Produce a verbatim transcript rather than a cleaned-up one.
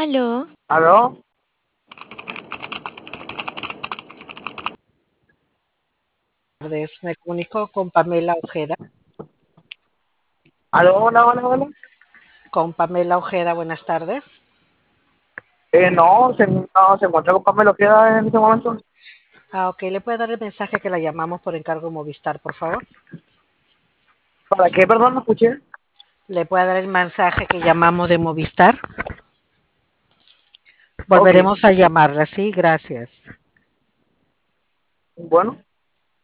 Aló, ¿Aló? Tardes. Me comunico con Pamela Ojeda. ¿Aló? Hola, hola, hola. Con Pamela Ojeda, buenas tardes. Eh, no, se, no, se encuentra con Pamela Ojeda en este momento. Ah, ok, ¿le puede dar el mensaje que la llamamos por encargo Movistar, por favor? ¿Para qué, perdón, no escuché? ¿Le puede dar el mensaje que llamamos de Movistar? Ok, Volveremos a llamarla, sí, gracias. bueno.